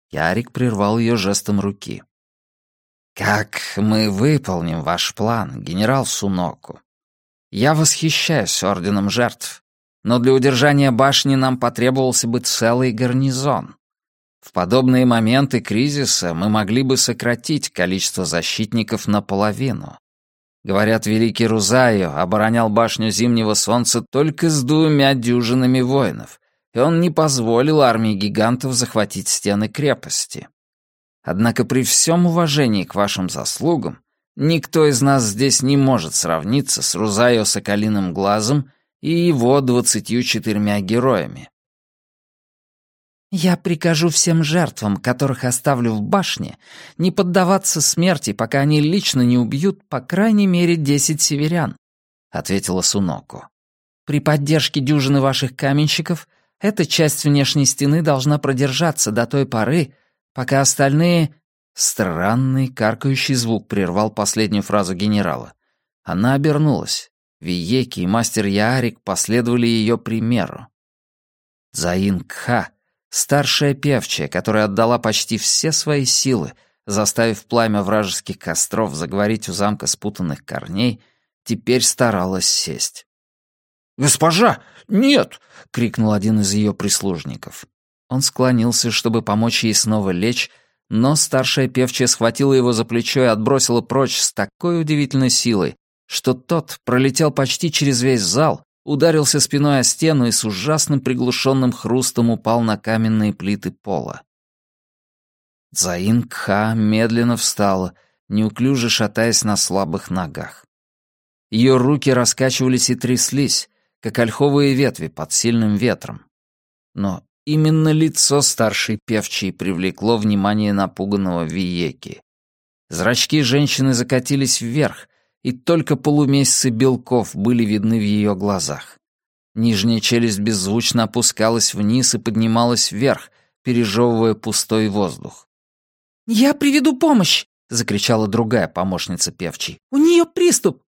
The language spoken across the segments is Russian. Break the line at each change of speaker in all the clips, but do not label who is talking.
Ярик прервал ее жестом руки. «Как мы выполним ваш план, генерал Суноку? Я восхищаюсь Орденом Жертв, но для удержания башни нам потребовался бы целый гарнизон. В подобные моменты кризиса мы могли бы сократить количество защитников наполовину. Говорят, великий Рузайо оборонял башню Зимнего Солнца только с 2 дюжинами воинов, и он не позволил армии гигантов захватить стены крепости. Однако при всем уважении к вашим заслугам, никто из нас здесь не может сравниться с Рузайо Соколиным Глазом и его 24 героями. Я прикажу всем жертвам, которых оставлю в башне, не поддаваться смерти, пока они лично не убьют по крайней мере 10 северян, — ответила Суноку. При поддержке дюжины ваших каменщиков эта часть внешней стены должна продержаться до той поры, пока остальные... Странный каркающий звук прервал последнюю фразу генерала. Она обернулась. Виеки и мастер Яарик последовали ее примеру. Цзаин-Кха, старшая певчая, которая отдала почти все свои силы, заставив пламя вражеских костров заговорить у замка спутанных корней, теперь старалась сесть. «Госпожа, нет!» — крикнул один из ее прислужников. Он склонился, чтобы помочь ей снова лечь, но старшая певчая схватила его за плечо и отбросила прочь с такой удивительной силой, что тот пролетел почти через весь зал, ударился спиной о стену и с ужасным приглушенным хрустом упал на каменные плиты пола. Цзаин-Кха медленно встала, неуклюже шатаясь на слабых ногах. Ее руки раскачивались и тряслись, как ольховые ветви под сильным ветром. Но именно лицо старшей певчей привлекло внимание напуганного Виеки. Зрачки женщины закатились вверх, и только полумесяцы белков были видны в ее глазах. Нижняя челюсть беззвучно опускалась вниз и поднималась вверх, пережевывая пустой воздух. «Я приведу помощь!» — закричала другая помощница певчей. «У нее приступ!»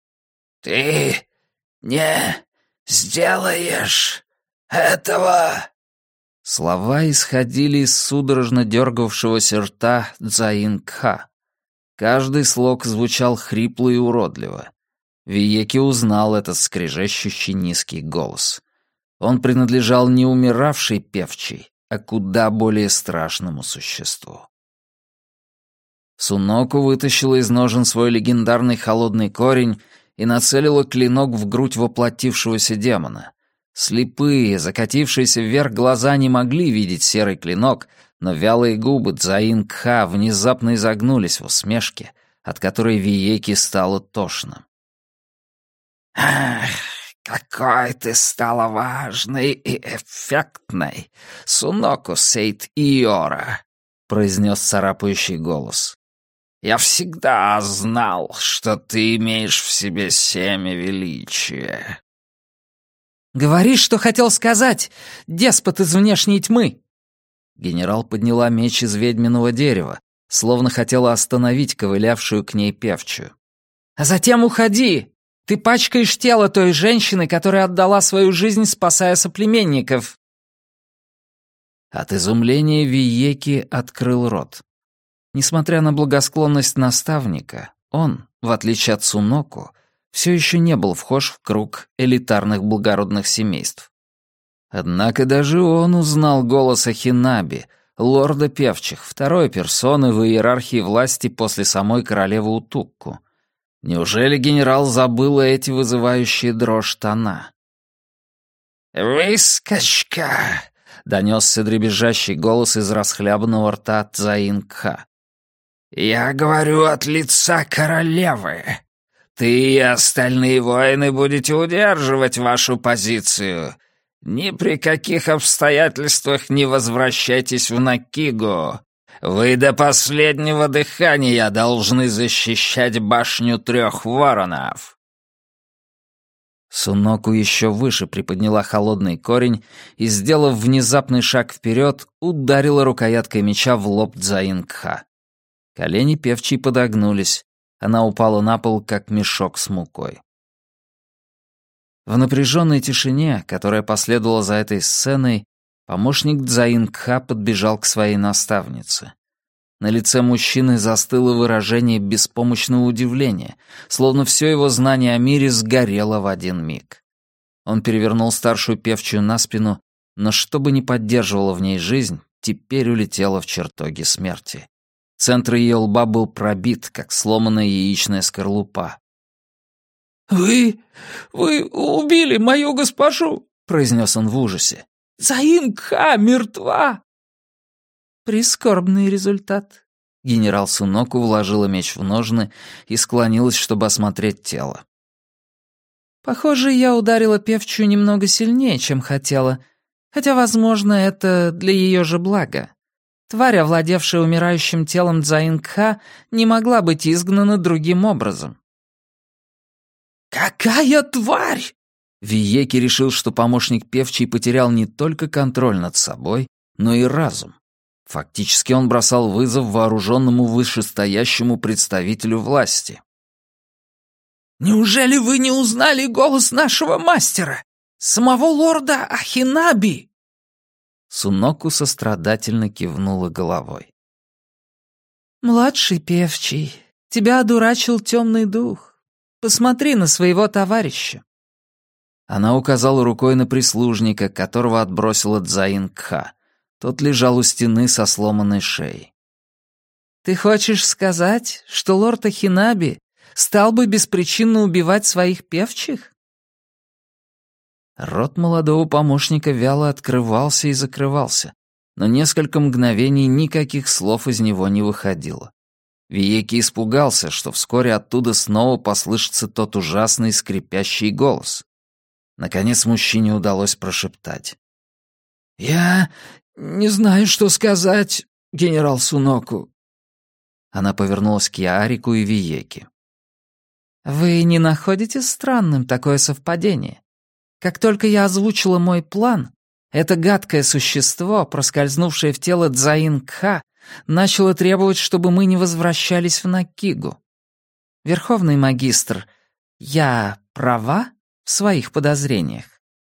«Ты не сделаешь этого!» Слова исходили из судорожно дергавшегося рта Цзаин-Кха. Каждый слог звучал хрипло и уродливо. Виеки узнал этот скрежещущий низкий голос. Он принадлежал не умиравшей певчей, а куда более страшному существу. Суноку вытащила из ножен свой легендарный холодный корень и нацелила клинок в грудь воплотившегося демона. Слепые, закатившиеся вверх глаза не могли видеть серый клинок, но вялые губы Цзаин-Кха внезапно изогнулись в усмешке, от которой Виеки стало тошно. «Ах, какой ты стала важной и эффектной, Суноку Сейт Иора», — произнес царапающий голос. «Я всегда знал, что ты имеешь в себе семя величия». «Говори, что хотел сказать, деспот из внешней тьмы!» Генерал подняла меч из ведьминого дерева, словно хотела остановить ковылявшую к ней певчую. «А затем уходи! Ты пачкаешь тело той женщины, которая отдала свою жизнь, спасая соплеменников!» От изумления Виеки открыл рот. Несмотря на благосклонность наставника, он, в отличие от Суноку, все еще не был вхож в круг элитарных благородных семейств. Однако даже он узнал голос Ахинаби, лорда певчих, второй персоны в иерархии власти после самой королевы Утукку. Неужели генерал забыл эти вызывающие дрожь тона? «Выскочка!» — донесся дребезжащий голос из расхлябанного рта Цзаин-Кха. «Я говорю от лица королевы. Ты и остальные воины будете удерживать вашу позицию. Ни при каких обстоятельствах не возвращайтесь в Накигу. Вы до последнего дыхания должны защищать башню 3 воронов». Суноку еще выше приподняла холодный корень и, сделав внезапный шаг вперед, ударила рукояткой меча в лоб Цзаин-Кха. Колени певчей подогнулись. Она упала на пол, как мешок с мукой. В напряженной тишине, которая последовала за этой сценой, Помощник Цзаин-Кха подбежал к своей наставнице. На лице мужчины застыло выражение беспомощного удивления, словно все его знание о мире сгорело в один миг. Он перевернул старшую певчую на спину, но что бы ни поддерживало в ней жизнь, теперь улетело в чертоги смерти. Центр ее лба был пробит, как сломанная яичная скорлупа. «Вы убили мою госпожу!» — произнес он в ужасе. «Цзаин-Кха мертва!» Прискорбный результат. Генерал Суноку вложила меч в ножны и склонилась, чтобы осмотреть тело. Похоже, я ударила певчую немного сильнее, чем хотела, хотя, возможно, это для ее же блага. Тварь, овладевшая умирающим телом Цзаин-Кха, не могла быть изгнана другим образом. «Какая тварь!» Виеки решил, что помощник певчей потерял не только контроль над собой, но и разум. Фактически он бросал вызов вооруженному вышестоящему представителю власти. «Неужели вы не узнали голос нашего мастера, самого лорда Ахинаби?» Суноку сострадательно кивнула головой. «Младший певчий, тебя одурачил темный дух. Посмотри на своего товарища». Она указала рукой на прислужника, которого отбросила Цзаин-Кха. Тот лежал у стены со сломанной шеей. «Ты хочешь сказать, что лорд Ахинаби стал бы беспричинно убивать своих певчих?» Рот молодого помощника вяло открывался и закрывался, но несколько мгновений никаких слов из него не выходило. Виеки испугался, что вскоре оттуда снова послышится тот ужасный скрипящий голос. Наконец мужчине удалось прошептать. «Я не знаю, что сказать, генерал Суноку». Она повернулась к Яарику и Виеки. «Вы не находите странным такое совпадение? Как только я озвучила мой план, это гадкое существо, проскользнувшее в тело Цзаин-Кха, начало требовать, чтобы мы не возвращались в Накигу. Верховный магистр, я права в своих подозрениях?»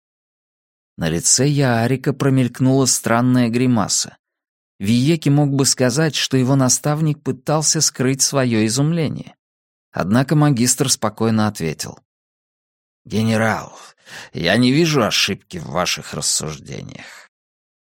На лице Яарика промелькнула странная гримаса. Виеки мог бы сказать, что его наставник пытался скрыть свое изумление. Однако магистр спокойно ответил. «Генерал, я не вижу ошибки в ваших рассуждениях».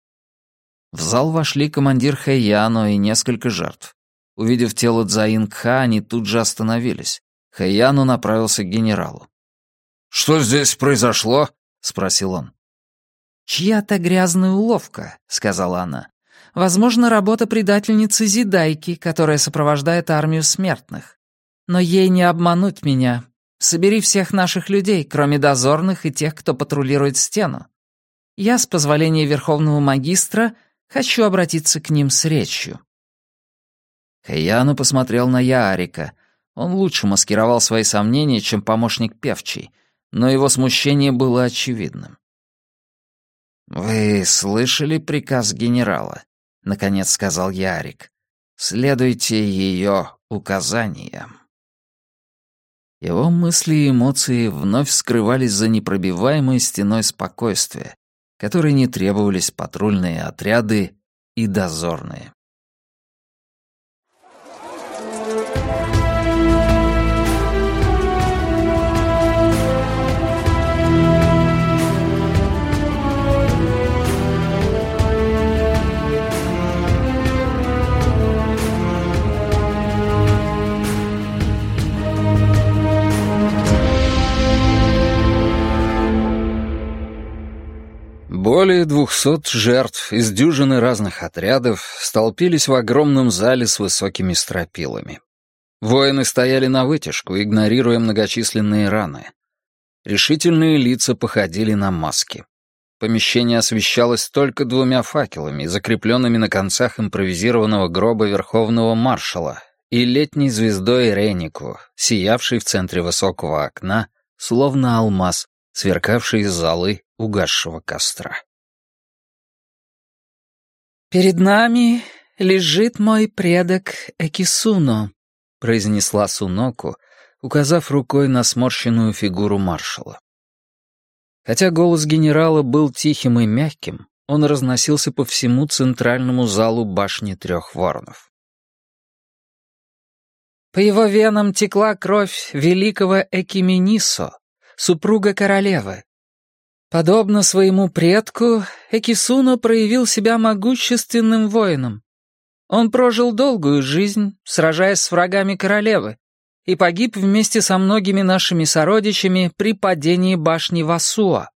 В зал вошли командир Хэйяно и несколько жертв. Увидев тело Цзаин-Кха, они тут же остановились. Хэйяно направился к генералу. «Что здесь произошло?» — спросил он. «Чья-то грязная уловка», — сказала она. «Возможно, работа предательницы Зидайки, которая сопровождает армию смертных. Но ей не обмануть меня. Собери всех наших людей, кроме дозорных и тех, кто патрулирует стену. Я, с позволения Верховного Магистра, хочу обратиться к ним с речью». Хэйяно посмотрел на Яарика. Он лучше маскировал свои сомнения, чем помощник певчий, но его смущение было очевидным. «Вы слышали приказ генерала?» — наконец сказал Ярик. «Следуйте ее указаниям». Его мысли и эмоции вновь скрывались за непробиваемой стеной спокойствия, которой не требовались патрульные отряды и дозорные. Более 200 жертв из дюжины разных отрядов столпились в огромном зале с высокими стропилами. Воины стояли навытяжку, игнорируя многочисленные раны. Решительные лица походили на маски. Помещение освещалось только 2 факелами, закрепленными на концах импровизированного гроба верховного маршала, и летней звездой Ренику, сиявшей в центре высокого окна, словно алмаз, сверкавший из золы угасшего костра. «Перед нами лежит мой предок Экисуно», — произнесла Суноку, указав рукой на сморщенную фигуру маршала. Хотя голос генерала был тихим и мягким, Он разносился по всему центральному залу башни Трех Воронов. По его венам текла кровь великого Экименисо, супруга королевы. Подобно своему предку, Экисуно проявил себя могущественным воином. Он прожил долгую жизнь, сражаясь с врагами королевы, и погиб вместе со многими нашими сородичами при падении башни Васуа.